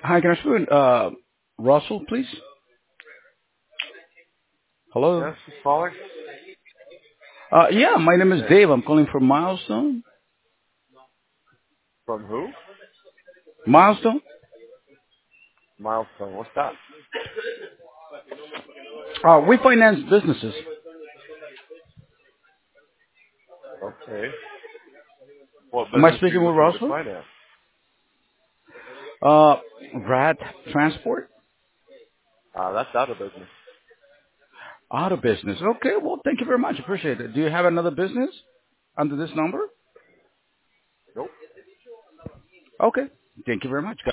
Hi, can I speak with Russell, please? Hello. Yes, who's calling? Yeah, my name is Dave. I'm calling from Milestone. From who? Milestone. Milestone. What's that? We finance businesses. Okay. What Am I business are speaking you with looking to Russell? finance? Uh, Rat Transport. That's out of business. Out of business. Okay. Well, thank you very much. Appreciate it. Do you have another business under this number? Nope. Okay. Thank you very much.